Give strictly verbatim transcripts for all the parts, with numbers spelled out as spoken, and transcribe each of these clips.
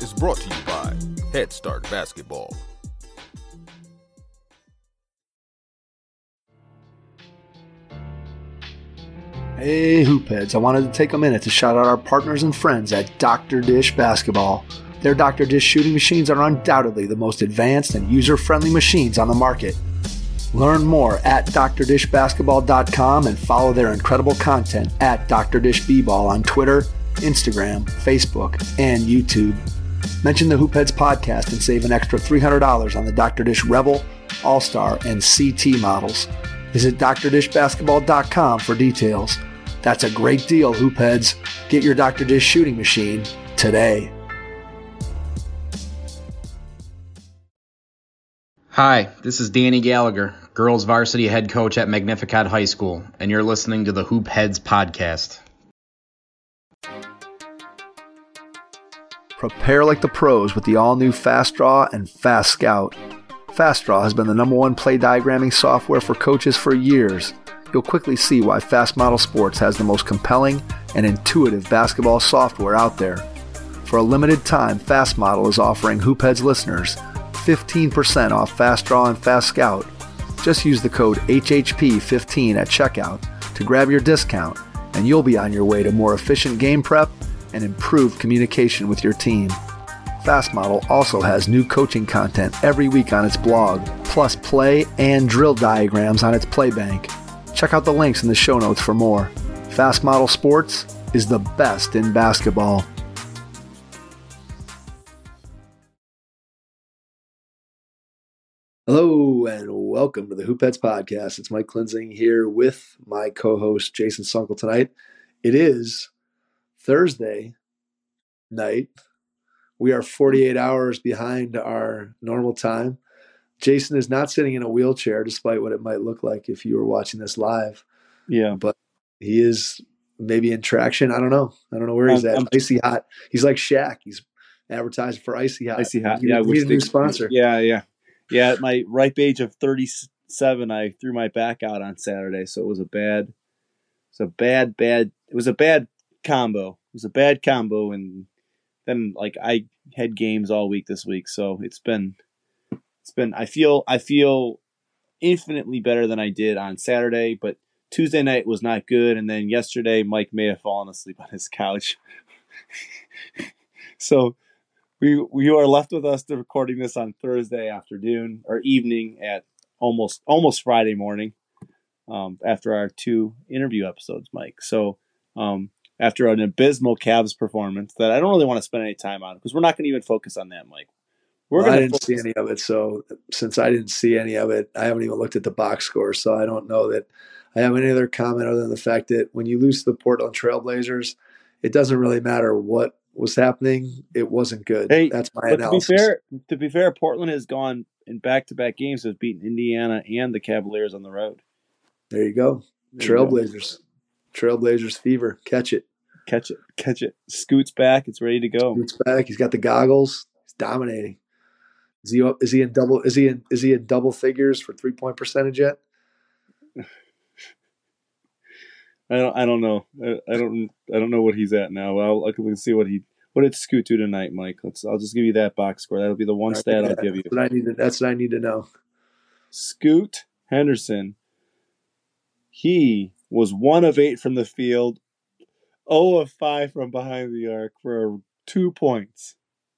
is brought to you by Head Start Basketball. Hey Hoopheads, I wanted to take a minute to shout out our partners and friends at Doctor Dish Basketball. Their Doctor Dish shooting machines are undoubtedly the most advanced and user-friendly machines on the market. Learn more at d r dish basketball dot com and follow their incredible content at Doctor Dish B-Ball on Twitter, Instagram, Facebook, and YouTube. Mention the Hoopheads podcast and save an extra three hundred dollars on the Doctor Dish Rebel, All-Star, and C T models. Visit d r dish basketball dot com for details. That's a great deal, Hoopheads. Get your Doctor Dish shooting machine today. Hi, this is Danny Gallagher, girls varsity head coach at Magnificat High School, and you're listening to the Hoopheads podcast. Prepare like the pros with the all-new Fast Draw and Fast Scout. Fast Draw has been the number one play diagramming software for coaches for years. You'll quickly see why Fast Model Sports has the most compelling and intuitive basketball software out there. For a limited time, Fast Model is offering Hoopheads listeners fifteen percent off Fast Draw and Fast Scout. Just use the code H H P fifteen at checkout to grab your discount, and you'll be on your way to more efficient game prep and improved communication with your team. Fast Model also has new coaching content every week on its blog, plus play and drill diagrams on its Playbank. Check out the links in the show notes for more. Fast Model Sports is the best in basketball. Hello and welcome to the Hoopheads podcast. It's Mike Klinzing here with my co-host Jason Sunkel tonight. It is Thursday night. We are forty-eight hours behind our normal time. Jason is not sitting in a wheelchair, despite what it might look like if you were watching this live. Yeah. But he is maybe in traction. I don't know. I don't know where he's I'm, at. I'm, Icy Hot. He's like Shaq. He's advertising for Icy Hot. Icy Hot. He, yeah. He's Which a new sponsor. Yeah. Yeah. Yeah. At my ripe age of thirty-seven, I threw my back out on Saturday. So it was a bad, it was a bad, bad, it was a bad combo. It was a bad combo. And then like I had games all week this week. So it's been, it's been, I feel, I feel infinitely better than I did on Saturday, but Tuesday night was not good. And then yesterday, Mike may have fallen asleep on his couch. So we, we are left with us to recording this on Thursday afternoon or evening at almost, almost Friday morning, um, after our two interview episodes, Mike. So, um, after an abysmal Cavs performance that I don't really want to spend any time on because we're not going to even focus on that, Mike. We're well, gonna I didn't focus- see any of it, so since I didn't see any of it, I haven't even looked at the box score, so I don't know that I have any other comment other than the fact that when you lose to the Portland Trailblazers, it doesn't really matter what was happening. It wasn't good. Hey, that's my but analysis. To be fair, to be fair, Portland has gone in back-to-back games, has beaten Indiana and the Cavaliers on the road. There you go. There you Trailblazers. Go. Trailblazers fever. Catch it. Catch it. Catch it. Scoot's back. It's ready to go. Scoot's back. He's got the goggles. He's dominating. Is he is he in double is he in is he in double figures for three point percentage yet? I don't I don't know. I, I don't I don't know what he's at now. I'll I can see what he what did Scoot do tonight, Mike. Let's I'll just give you that box score. That'll be the one stat I'll give you. That's what I need to, that's what I need to know. Scoot Henderson. He was one of eight from the field, zero of five from behind the arc for two points.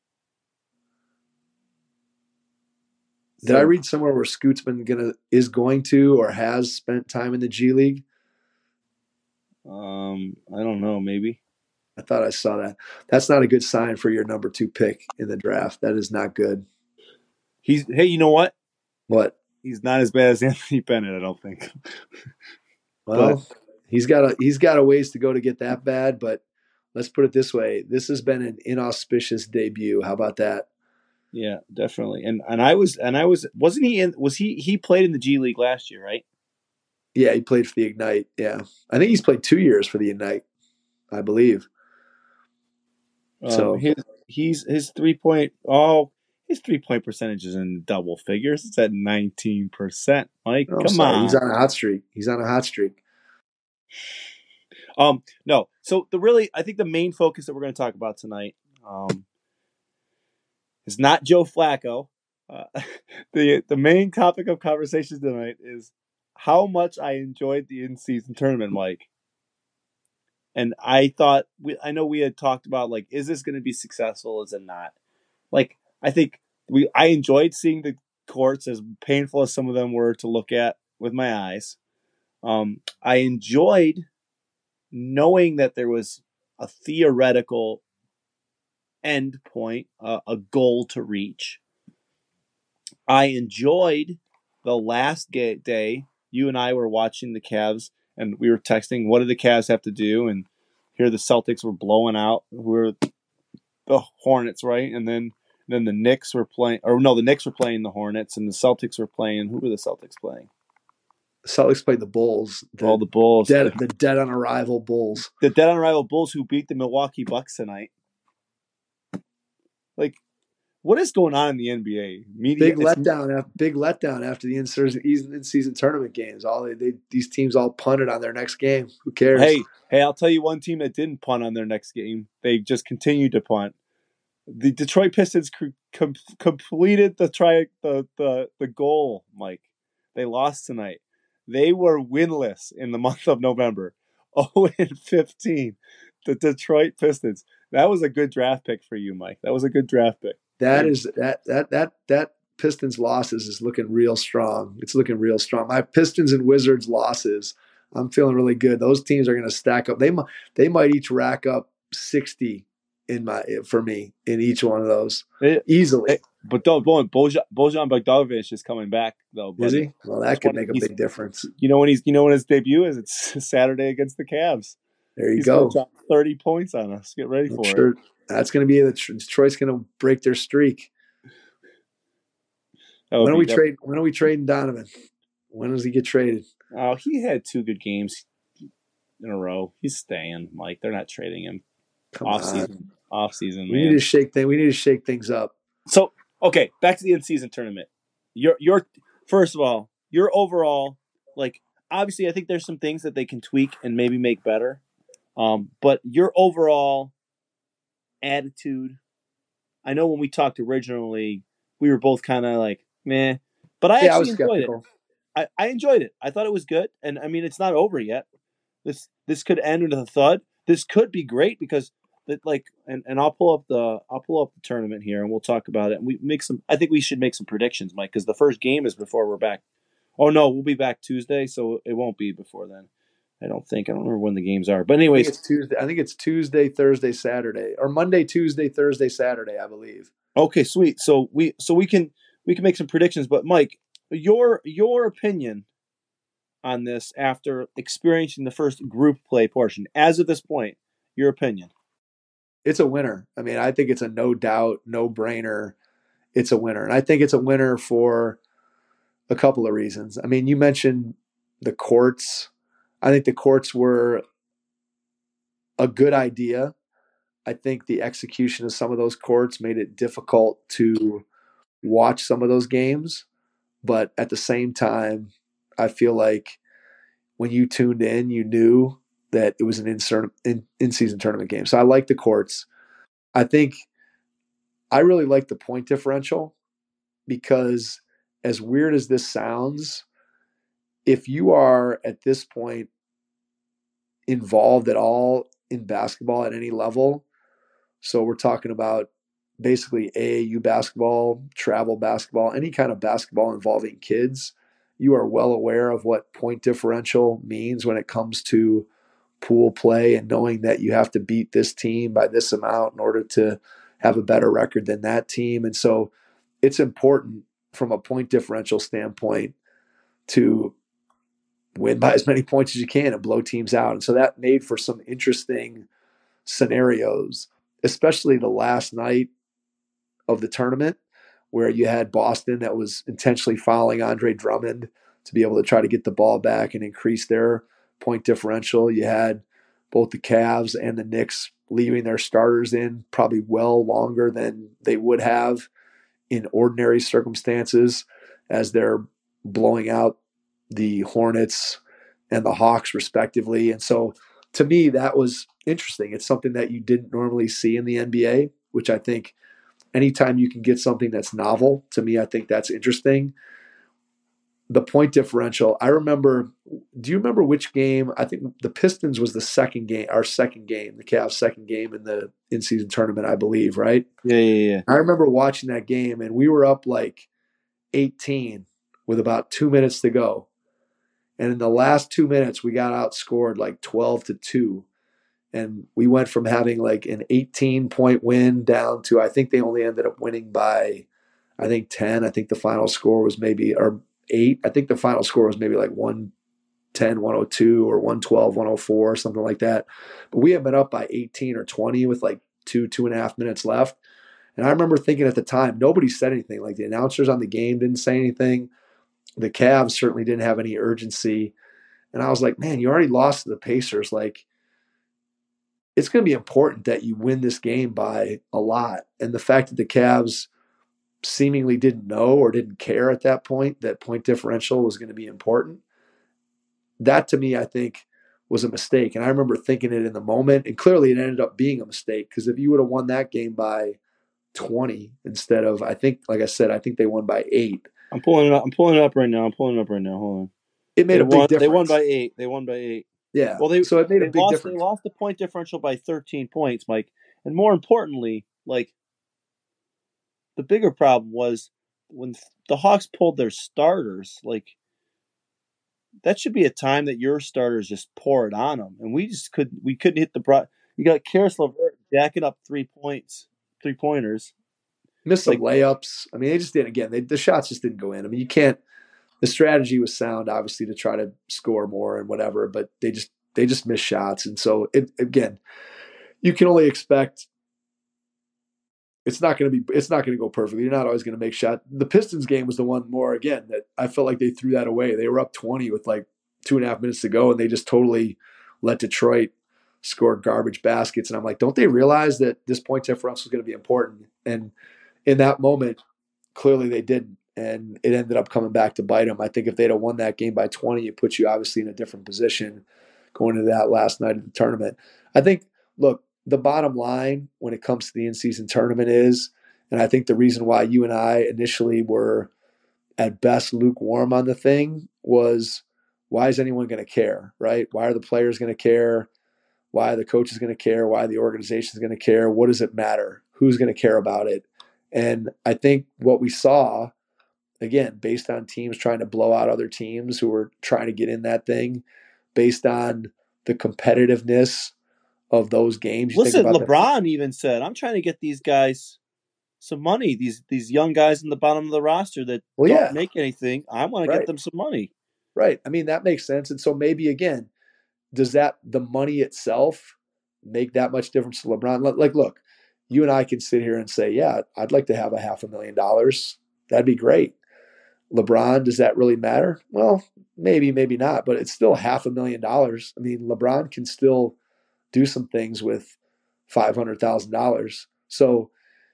Did so, I read somewhere where Scoot's been gonna is going to or has spent time in the G League? Um, I don't know. Maybe. I thought I saw that. That's not a good sign for your number two pick in the draft. That is not good. He's hey, you know what? What? He's not as bad as Anthony Bennett, I don't think. Well, but, he's got a he's got a ways to go to get that bad, but let's put it this way. This has been an inauspicious debut. How about that? Yeah, definitely. And and I was and I was wasn't he in was he he played in the G League last year, right? Yeah, he played for the Ignite. Yeah. I think he's played two years for the Ignite, I believe. Um, so his he's his three point oh his three point percentage is in double figures. It's at nineteen percent. Mike, oh, come sorry. on. He's on a hot streak. He's on a hot streak. Um, no. So the really I think the main focus that we're going to talk about tonight, um, It's not Joe Flacco. Uh, the the main topic of conversation tonight is how much I enjoyed the in-season tournament, Mike. And I thought we I know we had talked about, like, is this going to be successful? Is it not? Like, I think we I enjoyed seeing the courts, as painful as some of them were to look at with my eyes. Um, I enjoyed knowing that there was a theoretical end point, uh, a goal to reach. I enjoyed the last ga- day. You and I were watching the Cavs, and we were texting, what do the Cavs have to do? And here the Celtics were blowing out who were the Hornets, right? And then then the Knicks were playing, or no, the Knicks were playing the Hornets, and the Celtics were playing, who were the Celtics playing? The Celtics played the Bulls. The All the Bulls. Dead, the dead on arrival Bulls. The dead on arrival Bulls who beat the Milwaukee Bucks tonight. Like, what is going on in the N B A? Media, big letdown, big letdown after the in-season tournament games. All they, they, these teams all punted on their next game. Who cares? Hey, hey, I'll tell you one team that didn't punt on their next game. They just continued to punt. The Detroit Pistons com- completed the try the, the the goal, Mike. They lost tonight. They were winless in the month of November. oh and fifteen. The Detroit Pistons. That was a good draft pick for you, Mike. That was a good draft pick. That is that that that that Pistons losses is looking real strong. It's looking real strong. My Pistons and Wizards losses, I'm feeling really good. Those teams are going to stack up. They might they might each rack up sixty in my for me in each one of those it, easily. It, but don't Bojan Bojan Bogdanovic is coming back though. Is he? Well, that could make a big difference. You know when he's you know when his debut is? It's Saturday against the Cavs. There you he's go. Drop thirty points on us. Get ready for sure it. That's going to be the Detroit's going to break their streak. When are we trade? When are we trading Donovan? When does he get traded? Oh, he had two good games in a row. He's staying, Mike. They're not trading him. Come off on. season, off season. We man. need to shake things. We need to shake things up. So, okay, back to the in-season tournament. Your, your, first of all, your overall, like, obviously, I think there's some things that they can tweak and maybe make better. Um, but your overall attitude. I know when we talked originally, we were both kind of like, meh. But I yeah, actually I enjoyed skeptical. it. I, I enjoyed it. I thought it was good. And, I mean, it's not over yet. This this could end with a thud. This could be great because, it, like, and, and I'll pull up the I'll pull up the tournament here and we'll talk about it. And we make some. I think we should make some predictions, Mike, because the first game is before we're back. Oh no, we'll be back Tuesday, so it won't be before then. I don't think. I don't remember when the games are. But anyways, I think it's Tuesday. I think it's Tuesday, Thursday, Saturday, or Monday, Tuesday, Thursday, Saturday. I believe. Okay, sweet. So we so we can we can make some predictions. But Mike, your your opinion on this after experiencing the first group play portion, as of this point, your opinion? It's a winner. I mean, I think it's a no doubt, no brainer. It's a winner, and I think it's a winner for a couple of reasons. I mean, you mentioned the courts. I think the courts were a good idea. I think the execution of some of those courts made it difficult to watch some of those games. But at the same time, I feel like when you tuned in, you knew that it was an in, in-season tournament game. So I like the courts. I think I really like the point differential because as weird as this sounds, if you are at this point involved at all in basketball at any level, so we're talking about basically A A U basketball, travel basketball, any kind of basketball involving kids, you are well aware of what point differential means when it comes to pool play and knowing that you have to beat this team by this amount in order to have a better record than that team. And so it's important from a point differential standpoint to win by as many points as you can and blow teams out. And so that made for some interesting scenarios, especially the last night of the tournament where you had Boston that was intentionally fouling Andre Drummond to be able to try to get the ball back and increase their point differential. You had both the Cavs and the Knicks leaving their starters in probably well longer than they would have in ordinary circumstances as they're blowing out the Hornets and the Hawks respectively. And so to me, that was interesting. It's something that you didn't normally see in the N B A, which I think anytime you can get something that's novel, to me, I think that's interesting. The point differential, I remember, do you remember which game? I think the Pistons was the second game, our second game, the Cavs' second game in the in-season tournament, I believe, right? Yeah, yeah, yeah. I remember watching that game, and we were up like eighteen with about two minutes to go. And in the last two minutes, we got outscored like twelve to two. And we went from having like an eighteen-point win down to, I think they only ended up winning by, I think, ten. I think the final score was maybe, or eight. I think the final score was maybe like one ten, one oh two or one twelve, one oh four, something like that. But we had been up by eighteen or twenty with like two, two and a half minutes left. And I remember thinking at the time, nobody said anything. Like the announcers on the game didn't say anything. The Cavs certainly didn't have any urgency. And I was like, man, you already lost to the Pacers. Like, it's going to be important that you win this game by a lot. And the fact that the Cavs seemingly didn't know or didn't care at that point that point differential was going to be important, that to me, I think, was a mistake. And I remember thinking it in the moment, and clearly it ended up being a mistake, because if you would have won that game by twenty instead of, I think, like I said, I think they won by eight. I'm pulling it up. I'm pulling it up right now. I'm pulling it up right now. Hold on. It made they a big won, difference. They won by eight. They won by eight. Yeah. Well, they so it made they a big lost, difference. They lost the point differential by thirteen points, Mike. And more importantly, like, the bigger problem was when the Hawks pulled their starters. Like, that should be a time that your starters just pour it on them, and we just couldn't. We couldn't hit the pro. You got Karis LeVert jacking up three points, three pointers. Missed some Like, layups. I mean, they just didn't. Again, they, the shots just didn't go in. I mean, you can't. The strategy was sound, obviously, to try to score more and whatever, but they just they just missed shots, and so it, again, you can only expect. It's not going to be. It's not going to go perfectly. You're not always going to make shots. The Pistons game was the one more again that I felt like they threw that away. They were up twenty with like two and a half minutes to go, and they just totally let Detroit score garbage baskets. And I'm like, don't they realize that this point differential is going to be important? And in that moment, clearly they didn't. And it ended up coming back to bite them. I think if they'd have won that game by twenty, it puts you obviously in a different position going into that last night of the tournament. I think, look, the bottom line when it comes to the in-season tournament is, and I think the reason why you and I initially were at best lukewarm on the thing was, why is anyone going to care, right? Why are the players going to care? Why are the coaches going to care? Why are the organizations going to care? What does it matter? Who's going to care about it? And I think what we saw, again, based on teams trying to blow out other teams who were trying to get in that thing, based on the competitiveness of those games. You listen, think about LeBron that. even said, "I'm trying to get these guys some money. These these young guys in the bottom of the roster that well, don't yeah. make anything. I want to Right. get them some money." Right. I mean, that makes sense. And so maybe, again, does that, the money itself, make that much difference to LeBron? Like, look, you and I can sit here and say, yeah, I'd like to have a half a million dollars. That'd be great. LeBron, does that really matter? Well, maybe, maybe not, but it's still half a million dollars. I mean, LeBron can still do some things with five hundred thousand dollars. So,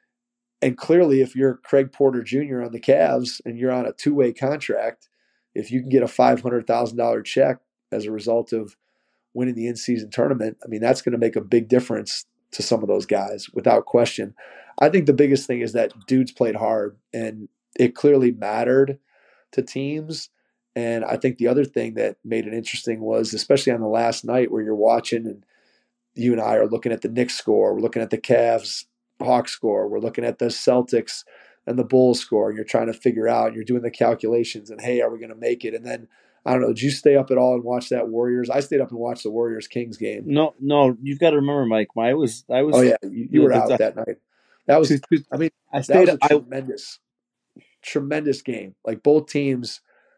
and clearly if you're Craig Porter Junior on the Cavs and you're on a two-way contract, if you can get a five hundred thousand dollars check as a result of winning the in-season tournament, I mean, that's going to make a big difference to some of those guys without question. I think the biggest thing is that dudes played hard, and it clearly mattered to teams. And I think the other thing that made it interesting was, especially on the last night where you're watching and you and I are looking at the Knicks score, we're looking at the Cavs Hawks score, we're looking at the Celtics and the Bulls score, and you're trying to figure out, you're doing the calculations and, hey, are we going to make it? And then, I don't know, did you stay up at all and watch that Warriors? I stayed up and watched the Warriors-Kings game. No, no, you've got to remember, Mike. I was, I was. Oh, yeah, you, you were out I, that night. That was, I mean, I stayed, that was a tremendous, I, tremendous game. Like, both teams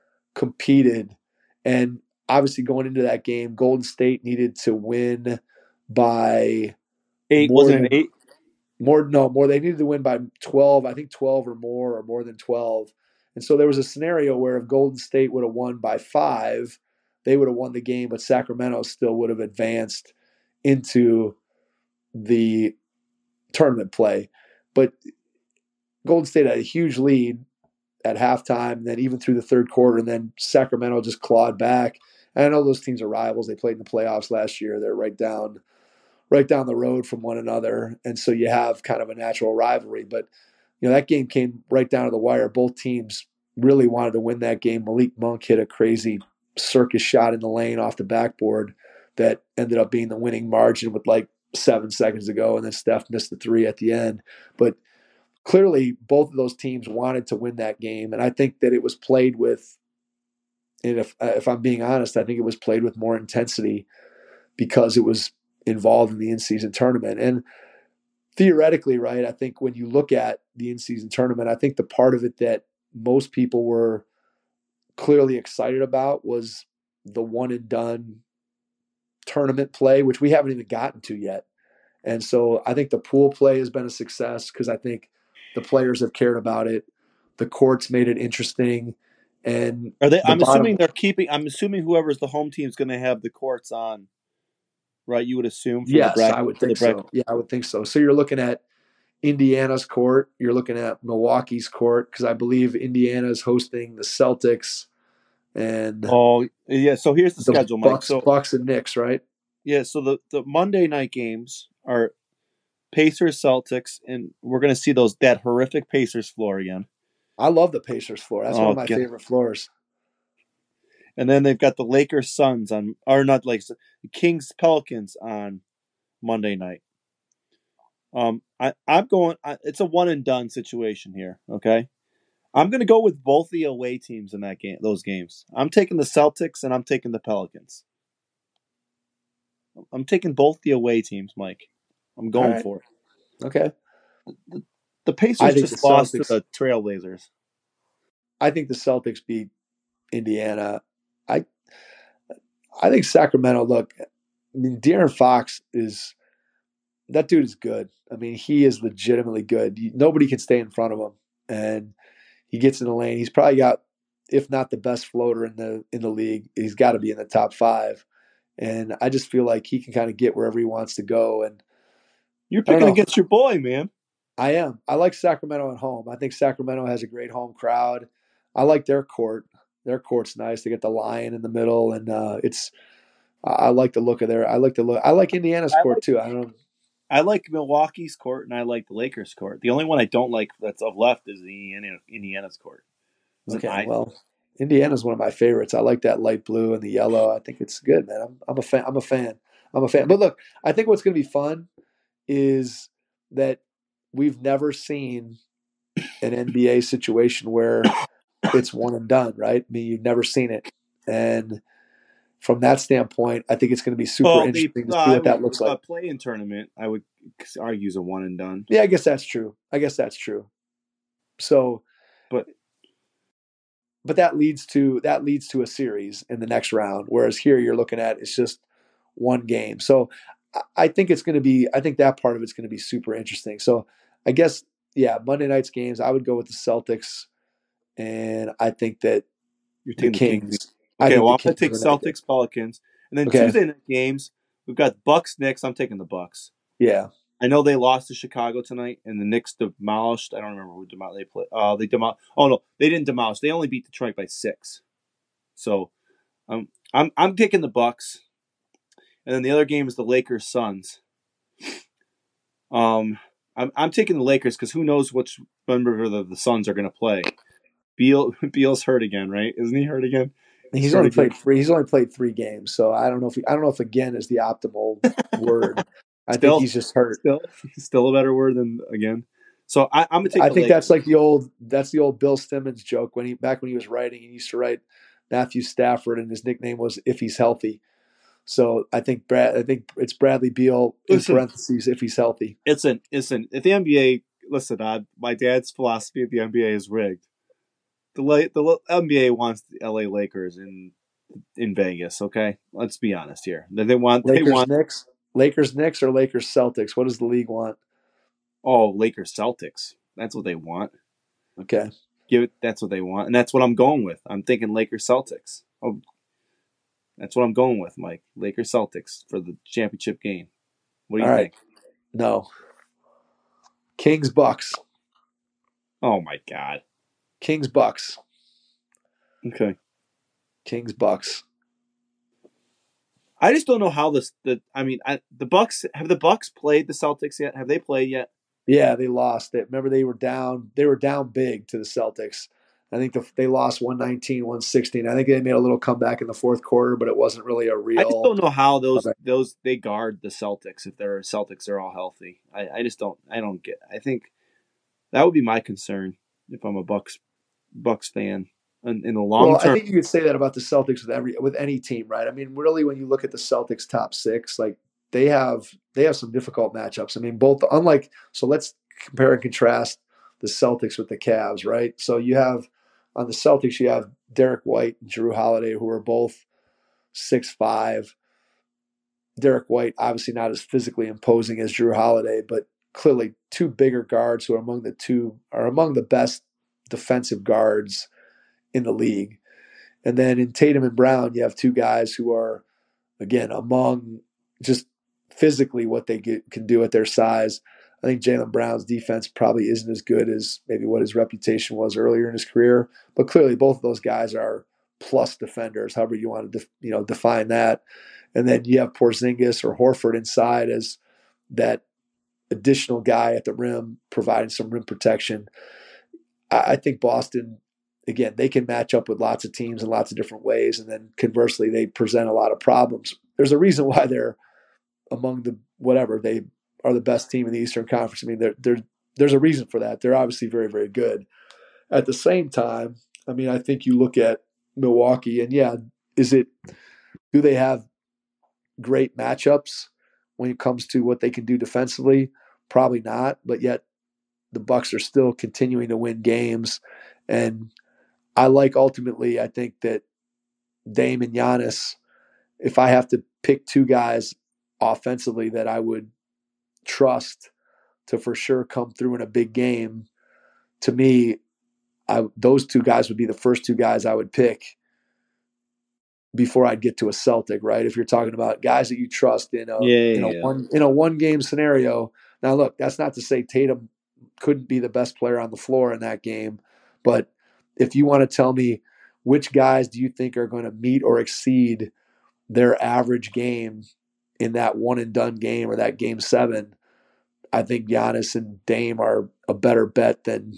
competed, and obviously going into that game, Golden State needed to win by eight. Wasn't it eight? More, no, more. They needed to win by twelve. I think twelve or more, or more than twelve. And so there was a scenario where if Golden State would have won by five, they would have won the game, but Sacramento still would have advanced into the tournament play. But Golden State had a huge lead at halftime, and then even through the third quarter, and then Sacramento just clawed back. And I know those teams are rivals. They played in the playoffs last year. They're right down, right down the road from one another, and so you have kind of a natural rivalry. But you know, that game came right down to the wire. Both teams really wanted to win that game. Malik Monk hit a crazy circus shot in the lane off the backboard that ended up being the winning margin with like seven seconds to go, and then Steph missed the three at the end. But clearly, both of those teams wanted to win that game, and I think that it was played with, and if if I'm being honest, I think it was played with more intensity because it was involved in the in-season tournament. And theoretically, right, I think when you look at the in-season tournament, I think the part of it that most people were clearly excited about was the one and done tournament play, which we haven't even gotten to yet. And so I think the pool play has been a success because I think the players have cared about it. The courts made it interesting. And are they? the I'm bottom, assuming they're keeping. I'm assuming whoever's the home team is going to have the courts on, right? You would assume. For yes, the bracket, I would for think the bracket. so. Yeah, I would think so. So you're looking at Indiana's court. You're looking at Milwaukee's court because I believe Indiana's hosting the Celtics and Oh yeah. So here's the, the schedule, Mike. Bucks, So Bucks and Knicks, right? yeah. So the, the Monday night games are Pacers, Celtics, and we're going to see those that horrific Pacers floor again. I love the Pacers floor. That's Oh, one of my God. favorite floors. And then they've got the Lakers, Suns on, or not Lakers, the Kings, Pelicans on Monday night. Um, I, I'm going. I, it's a one and done situation here. Okay, I'm going to go with both the away teams in that game. Those games. I'm taking the Celtics and I'm taking the Pelicans. I'm taking both the away teams, Mike. I'm going right. for it. Okay. The, the Pacers I think just the lost Celtics- to the Trailblazers. I think the Celtics beat Indiana. I I think Sacramento, look, I mean, De'Aaron Fox is, that dude is good. I mean, he is legitimately good. Nobody can stay in front of him. And he gets in the lane. He's probably got, if not the best floater in the in the league, he's got to be in the top five. And I just feel like he can kind of get wherever he wants to go. And You're picking against your boy, man. I am. I like Sacramento at home. I think Sacramento has a great home crowd. I like their court. Their court's nice. They get the lion in the middle, and uh, it's. I like the look of their. I like the look. I like Indiana's I court like, too. I don't. I like Milwaukee's court, and I like the Lakers' court. The only one I don't like that's of left is the Indiana, Indiana's court. Is Okay, I, well, Indiana's one of my favorites. I like that light blue and the yellow. I think it's good, man. I'm, I'm a fan. I'm a fan. I'm a fan. But look, I think what's going to be fun is that we've never seen an N B A situation where it's one and done, right? I mean, you've never seen it. And from that standpoint, I think it's going to be super well, interesting the, to uh, see what I that would, looks uh, like. Play-in tournament, I would argue is a one and done. Yeah, I guess that's true. I guess that's true. So, but but that leads to that leads to a series in the next round. Whereas here, you're looking at it's just one game. So, I think it's going to be. I think that part of it's going to be super interesting. So, I guess yeah, Monday night's games. I would go with the Celtics, and I think that you're the taking Kings. the Kings. I Okay, think well, I'm the going to take Kings are gonna- Celtics, Pelicans, and then Okay. Tuesday night games. We've got Bucks, Knicks. I'm taking the Bucks. Yeah. I know they lost to Chicago tonight, and the Knicks demolished. I don't remember who demolished. They play. Uh, they demolished. Oh no, they didn't demolish. They only beat Detroit by six. So, um, I'm I'm taking the Bucks, and then the other game is the Lakers Suns. Um, I'm I'm taking the Lakers because who knows which member the the Suns are going to play. Beal Beal's hurt again, right? Isn't he hurt again? He's, he's only played again. three. He's only played three games, so I don't know if he, I don't know if again is the optimal word. I still, think he's just hurt. Still, still a better word than again. So I, I'm gonna take. I the think Lakers. that's like the old that's the old Bill Simmons joke when he back when he was writing. He used to write Matthew Stafford, and his nickname was "If He's Healthy." So I think Brad. I think it's Bradley Beal in listen, parentheses if he's healthy. Listen, listen. At the N B A, listen. Uh, my dad's philosophy of the N B A is rigged. The the N B A wants the L A Lakers in in Vegas. Okay, let's be honest here. They want Lakers they want Knicks, Lakers Knicks or Lakers Celtics. What does the league want? Oh, Lakers Celtics. That's what they want. Okay, give it. That's what they want, and that's what I'm going with. I'm thinking Lakers Celtics. Oh, that's what I'm going with, Mike. Lakers Celtics for the championship game. What do you All think? Right. No. Kings Bucks. Oh my God. Kings Bucks. Okay. Kings Bucks. I just don't know how this. The I mean, I, the Bucks have the Bucks played the Celtics yet? Have they played yet? Yeah, they lost it. Remember, they were down. They were down big to the Celtics. I think the, they lost one nineteen, one sixteen. I think they made a little comeback in the fourth quarter, but it wasn't really a I just real. don't know how those comeback. those they guard the Celtics if they're Celtics are all healthy. I, I just don't I don't get. I think that would be my concern if I'm a Bucks Bucks fan in, in the long Well, I term. think you could say that about the Celtics with every with any team, right? I mean, really, when you look at the Celtics top six, like they have they have some difficult matchups. I mean, both unlike so let's compare and contrast the Celtics with the Cavs, right? So you have on the Celtics, you have Derek White and Jrue Holiday, who are both six five. Derek White, obviously not as physically imposing as Jrue Holiday, but clearly two bigger guards who are among the two are among the best defensive guards in the league. And then in Tatum and Brown, you have two guys who are, again, among just physically what they get, can do at their size. I think Jaylen Brown's defense probably isn't as good as maybe what his reputation was earlier in his career, but clearly both of those guys are plus defenders, however you want to def, you know define that. And then you have Porzingis or Horford inside as that additional guy at the rim, providing some rim protection. I, I think Boston, again, they can match up with lots of teams in lots of different ways, and then conversely, they present a lot of problems. There's a reason why they're among the whatever they are the best team in the Eastern Conference. I mean, there there there's a reason for that. They're obviously very, very good. At the same time, I mean, I think you look at Milwaukee, and yeah, is it do they have great matchups when it comes to what they can do defensively? Probably not, but yet the Bucks are still continuing to win games, and I like ultimately, I think that Dame and Giannis, if I have to pick two guys offensively that I would trust to for sure come through in a big game, to me, I, those two guys would be the first two guys I would pick before I'd get to a Celtic, right? If you're talking about guys that you trust in a Yeah, yeah, in a yeah. one in a one game scenario. Now, look, that's not to say Tatum couldn't be the best player on the floor in that game, but if you want to tell me which guys do you think are going to meet or exceed their average game in that one and done game or that game seven, I think Giannis and Dame are a better bet than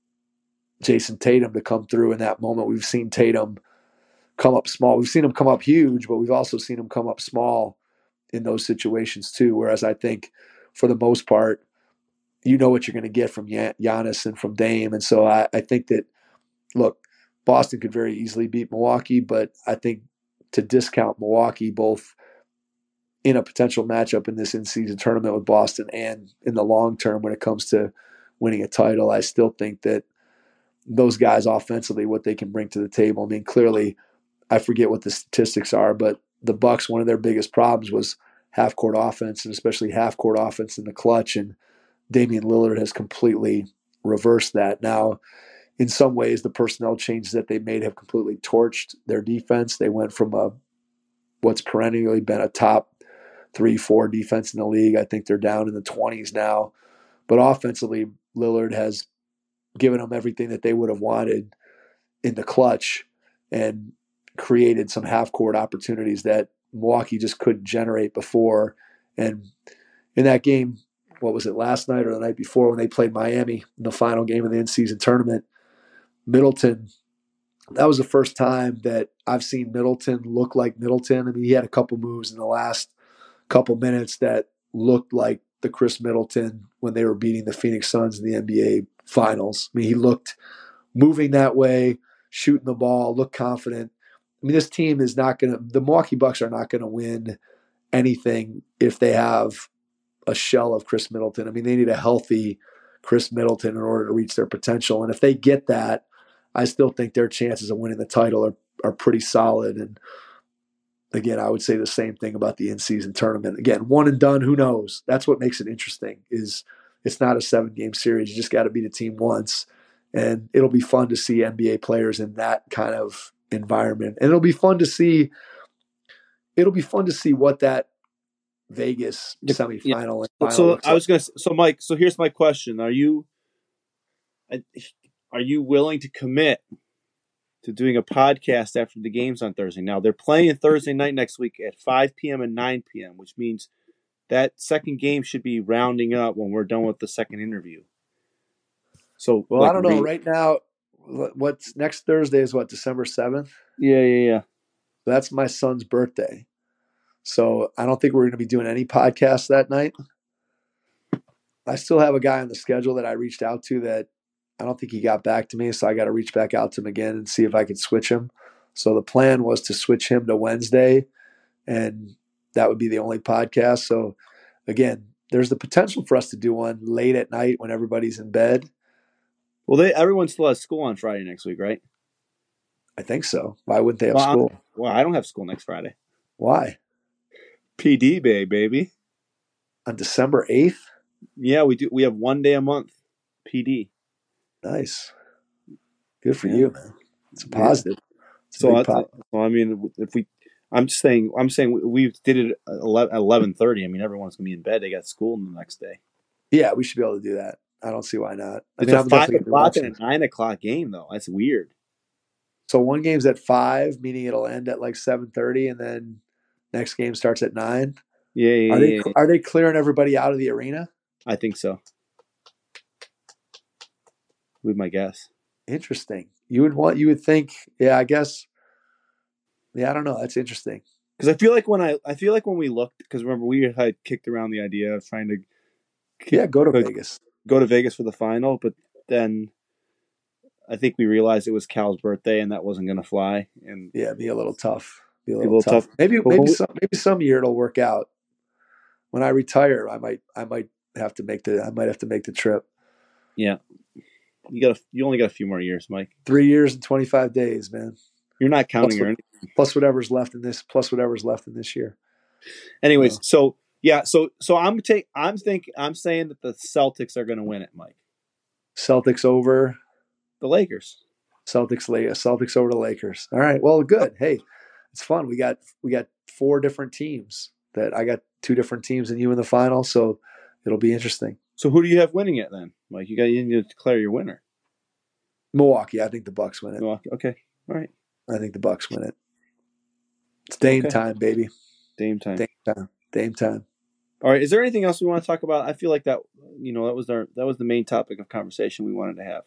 Jason Tatum to come through in that moment. We've seen Tatum come up small. We've seen him come up huge, but we've also seen him come up small in those situations too. Whereas I think for the most part, you know what you're going to get from Giannis and from Dame. And so I, I think that, look, Boston could very easily beat Milwaukee, but I think to discount Milwaukee both in a potential matchup in this in-season tournament with Boston and in the long term when it comes to winning a title, I still think that those guys offensively, what they can bring to the table. I mean, clearly, I forget what the statistics are, but the Bucks, one of their biggest problems was half-court offense, and especially half-court offense in the clutch, and Damian Lillard has completely reversed that. Now, in some ways, the personnel changes that they made have completely torched their defense. They went from a what's perennially been a top three, four defense in the league. I think they're down in the twenties now. But offensively, Lillard has given them everything that they would have wanted in the clutch and created some half-court opportunities that Milwaukee just couldn't generate before. And in that game, what was it, last night or the night before when they played Miami in the final game of the in-season tournament, Middleton, that was the first time that I've seen Middleton look like Middleton. I mean, he had a couple moves in the last couple minutes that looked like the Chris Middleton when they were beating the Phoenix Suns in the N B A Finals. I mean, he looked moving that way, shooting the ball, looked confident. I mean, this team is not going to – the Milwaukee Bucks are not going to win anything if they have a shell of Chris Middleton. I mean, they need a healthy Chris Middleton in order to reach their potential. And if they get that, I still think their chances of winning the title are, are pretty solid. And again, I would say the same thing about the in-season tournament. Again, one and done, who knows? That's what makes it interesting is it's not a seven-game series. You just got to beat a team once. And it'll be fun to see N B A players in that kind of environment. And it'll be fun to see it'll be fun to see what that Vegas semifinal yeah. and final so looks I like. was going to so Mike, so here's my question. Are you are you willing to commit to doing a podcast after the games on Thursday? Now, they're playing Thursday night next week at five p.m. and nine p.m., which means that second game should be rounding up when we're done with the second interview. So, Well, like, I don't know. re- Right now, what's next Thursday is what, December seventh? Yeah, yeah, yeah. That's my son's birthday. So I don't think we're going to be doing any podcasts that night. I still have a guy on the schedule that I reached out to that I don't think he got back to me. So I got to reach back out to him again and see if I could switch him. So the plan was to switch him to Wednesday, and that would be the only podcast. So again, there's the potential for us to do one late at night when everybody's in bed. Well, they everyone still has school on Friday next week, right? I think so. Why wouldn't they have well, school? I, well, I don't have school next Friday. Why? P D Day, baby. On December eighth? Yeah, we do. We have one day a month. P D. Nice. Good for Yeah. you, man. It's a positive. It's a So, I, big po- so I mean, if we, I'm just saying, I'm saying we, we did it at eleven thirty. I mean, everyone's gonna be in bed. They got school the next day. yeah, we should be able to do that. I don't see why not. I It's mean, a I'm five definitely gonna o'clock watch and it. a nine o'clock game, though. That's weird. So one game's at five, meaning it'll end at like seven thirty, and then next game starts at nine. Yeah, yeah, Are they yeah, yeah. are they clearing everybody out of the arena? I think so. Would my guess. Interesting. You would want. You would think. Yeah, I guess. Yeah, I don't know. That's interesting. Because I feel like when I, I feel like when we looked, because remember we had kicked around the idea of trying to Yeah, go to go, Vegas. go to Vegas for the final, but then I think we realized it was Cal's birthday and that wasn't going to fly. And Yeah, be a little tough. Be a Be a little, little tough. tough. Maybe But maybe what we- some maybe some year it'll work out. When I retire, I might I might have to make the I might have to make the trip. yeah, you got a, you only got a few more years, Mike. Three years and twenty five days, man. You're not counting Plus or what- anything. Plus whatever's left in this. Plus whatever's left in this year. Anyways, No. so yeah, so so I'm take I'm think I'm saying that the Celtics are going to win it, Mike. Celtics over. The Lakers. Celtics lay Celtics over the Lakers. All right. Well, good. Hey, it's fun. We got we got four different teams. That I got two different teams and you in the final, so it'll be interesting. So who do you have winning it then, Mike? You got you need to declare your winner. Milwaukee. I think the Bucks win it. Milwaukee. Okay, all right. I think the Bucks win it. It's Dame Okay. time, baby. Dame time. Dame time. Dame time. All right. Is there anything else we want to talk about? I feel like that you know that was our that was the main topic of conversation we wanted to have.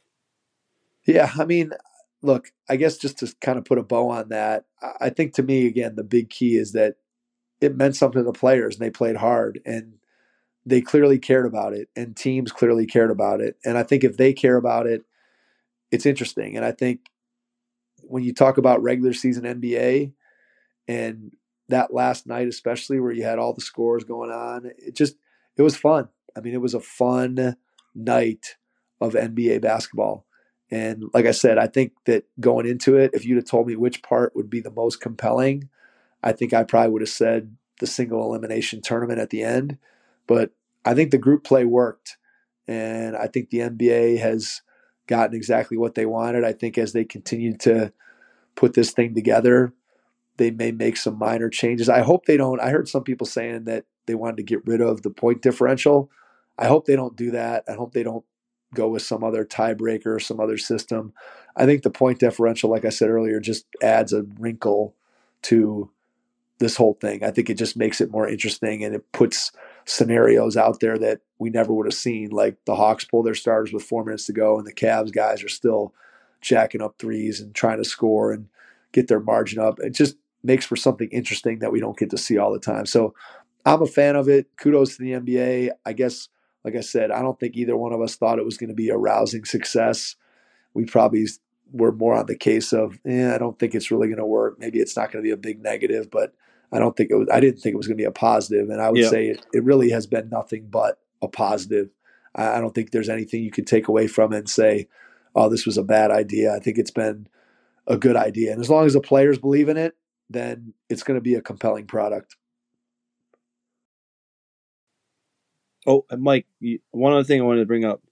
Yeah, I mean, look, I guess just to kind of put a bow on that, I- I think to me, again, the big key is that it meant something to the players and they played hard and they clearly cared about it and teams clearly cared about it. And I think if they care about it, it's interesting. And I think when you talk about regular season N B A and that last night, especially where you had all the scores going on, it just, it was fun. I mean, it was a fun night of N B A basketball. And like I said, I think that going into it, if you'd have told me which part would be the most compelling, I think I probably would have said the single elimination tournament at the end. But I think the group play worked. And I think the N B A has gotten exactly what they wanted. I think as they continue to put this thing together, they may make some minor changes. I hope they don't. I heard some people saying that they wanted to get rid of the point differential. I hope they don't do that. I hope they don't go with some other tiebreaker or some other system. I think the point differential, like I said earlier, just adds a wrinkle to this whole thing. I think it just makes it more interesting and it puts scenarios out there that we never would have seen, like the Hawks pull their starters with four minutes to go and the Cavs guys are still jacking up threes and trying to score and get their margin up. It just makes for something interesting that we don't get to see all the time. So I'm a fan of it. Kudos to the N B A. I guess, like I said, I don't think either one of us thought it was going to be a rousing success. We probably were more on the case of, eh, I don't think it's really going to work. Maybe it's not going to be a big negative, but I don't think it was, I didn't think it was going to be a positive. And I would Yeah. say it, it really has been nothing but a positive. I, I don't think there's anything you could take away from it and say, oh, this was a bad idea. I think it's been a good idea. And as long as the players believe in it, then it's going to be a compelling product. Oh, and Mike, you, one other thing I wanted to bring up.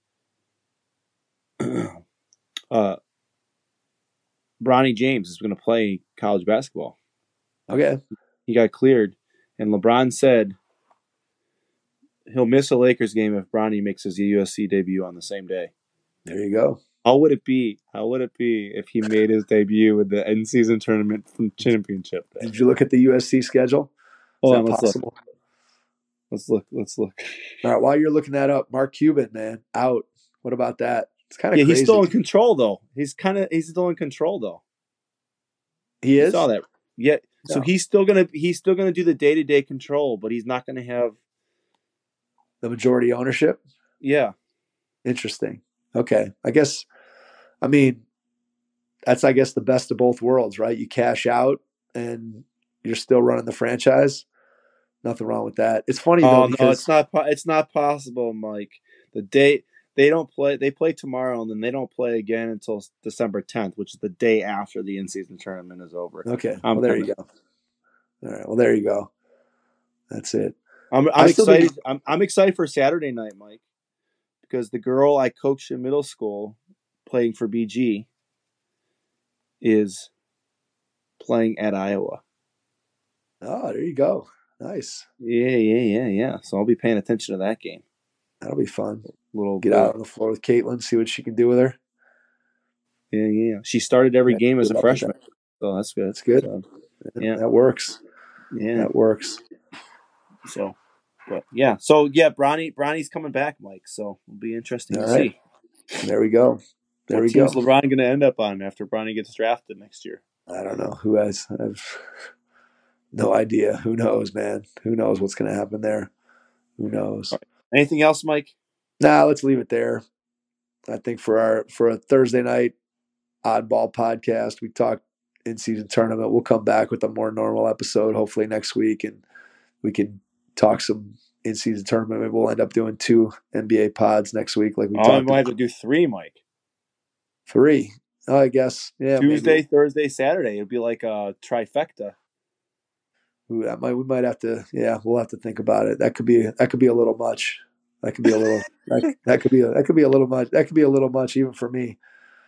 uh, Bronny James is going to play college basketball. Okay. He got cleared, and LeBron said he'll miss a Lakers game if Bronny makes his U S C debut on the same day. There you go. How would it be? How would it be if he made his debut with the end season tournament from championship day? Did you look at the U S C schedule? Is Hold that on, let's look. possible? Let's look. Let's look. All right, while you're looking that up, Mark Cuban, man, out. What about that? It's kind of yeah. crazy. He's still in control though. He's kind of he's still in control though. He is. You saw that? Yeah. So No. he's still gonna he's still gonna do the day to day control, but he's not gonna have the majority ownership. Yeah. Interesting. Okay, I guess. I mean, that's I guess the best of both worlds, right? You cash out and you're still running the franchise. Nothing wrong with that. It's funny though. Oh because no, it's not. It's not possible, Mike. The day they don't play, they play tomorrow, and then they don't play again until December tenth, which is the day after the in-season tournament is over. Okay, I'm well there coming. you go. All right, well there you go. That's it. I'm, I I'm still excited. think- I'm, I'm excited for Saturday night, Mike, because the girl I coached in middle school, playing for B G, is playing at Iowa. Oh, there you go. Nice. Yeah, yeah, yeah, yeah. So I'll be paying attention to that game. That'll be fun. Little Get out on the floor with Caitlin, see what she can do with her. Yeah, yeah. She started every Yeah, game as good a luck with freshman, so that's good. That's good. So, Yeah, Yeah. that works. yeah. That works. So, but yeah. So yeah, Bronny, Bronny's coming back, Mike. So it'll be interesting All to right. see. There we go. There what we go. team's LeBron going to end up on after Bronny gets drafted next year? I don't know who has. I've no idea. Who knows, man? Who knows what's going to happen there? Who knows? Anything else, Mike? Nah, let's leave it there. I think for our for a Thursday night oddball podcast, we talked in season tournament. We'll come back with a more normal episode hopefully next week, and we can talk some in season tournament. Maybe we'll end up doing two N B A pods next week, like we Oh, I talked might about. have to do three, Mike. Three. Oh, I guess. Yeah. Tuesday, maybe. Thursday, Saturday. It'd be like a trifecta. Ooh, that might we might have to. Yeah, we'll have to think about it. That could be that could be a little much. That could be a little. that, that could be a, that could be a little much. That could be a little much even for me.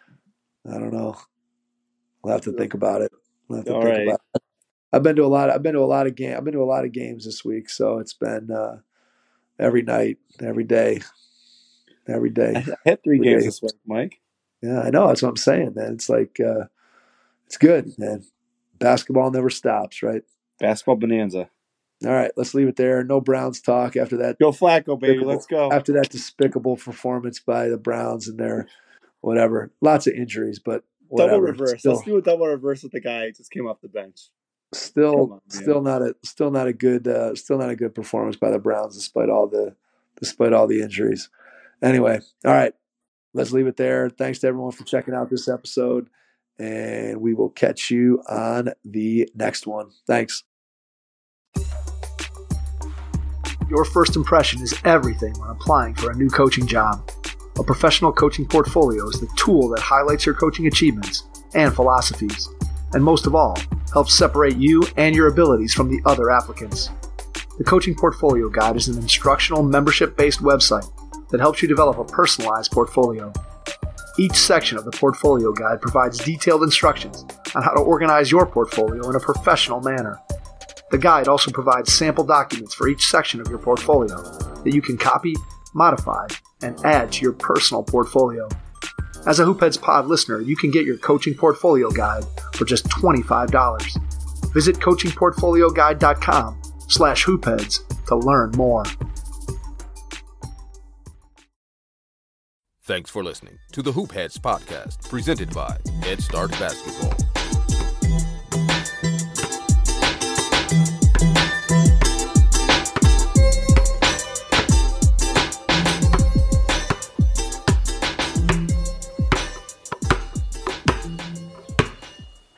I don't know. We'll have to think about it. We'll have to All think right. about it. I've been to a lot. I've been to a lot of game. I've been to a lot of games this week, so it's been uh, every night, every day, every day. I had three Every games day. this week, Mike. Yeah, I know. That's what I'm saying, man. It's like uh, it's good, man. Basketball never stops, right? Basketball bonanza. All right, let's leave it there. No Browns talk after that. Go Flacco, baby. Despicable- Let's go. After that despicable performance by the Browns and their whatever, lots of injuries, but whatever. Double reverse. Still, Let's do a double reverse with the guy who just came off the bench. still, Come on, man. still not a, still not a good, uh, still not a good performance by the Browns, despite all the, despite all the injuries. Anyway, all right, let's leave it there. Thanks to everyone for checking out this episode, and we will catch you on the next one. Thanks. Your first impression is everything when applying for a new coaching job. A professional coaching portfolio is the tool that highlights your coaching achievements and philosophies, and most of all, helps separate you and your abilities from the other applicants. The Coaching Portfolio Guide is an instructional, membership-based website that helps you develop a personalized portfolio. Each section of the Portfolio Guide provides detailed instructions on how to organize your portfolio in a professional manner. The guide also provides sample documents for each section of your portfolio that you can copy, modify, and add to your personal portfolio. As a Hoopheads Pod listener, you can get your Coaching Portfolio Guide for just twenty-five dollars. Visit coaching portfolio guide dot com slash hoopheads to learn more. Thanks for listening to the Hoop Heads podcast, presented by Head Start Basketball.